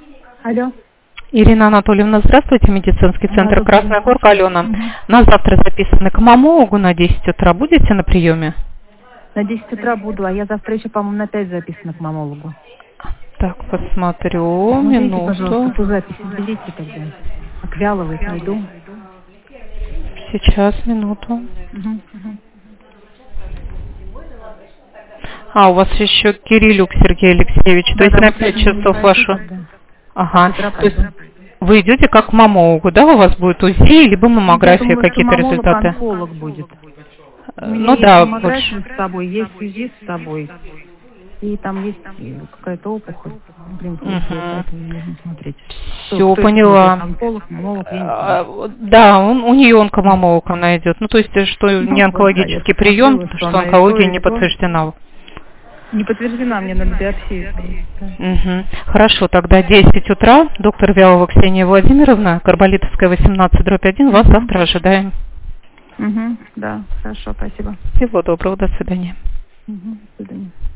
Алло. Ирина Анатольевна, здравствуйте, медицинский центр Красная Горка, Алена. На завтра записаны к мамологу на 10 утра. Будете на приеме? На 10 утра буду, а я завтра еще, по-моему, на 5 записана к мамологу. Так, посмотрю, Смотрите, минуту. пожалуйста, по записи берите тогда. А к Вяловой найду. Сейчас, минуту. Угу. А, у вас еще Кириллюк Сергей Алексеевич, то есть на 5 часов вашу... Ага, то есть вы идете как к мамологу, да, у вас будет УЗИ, либо маммография, какие-то результаты? Онколог будет. Ну да, маммография с собой, есть УЗИ с собой. И там есть какая-то опухоль. Блин, нужно смотреть. Все, поняла. Онколог, мамолог, я не знаю. Да, у нее онкомамолог она идет. Ну, то есть, что не онкологический прием, что онкология не подтверждена. Не подтверждена, мне надо биопсию. Хорошо, тогда 10 утра, доктор Вялова Ксения Владимировна, Карболитовская, 18/1, вас завтра ожидаем. Да, хорошо, спасибо. Всего доброго, до свидания. До свидания.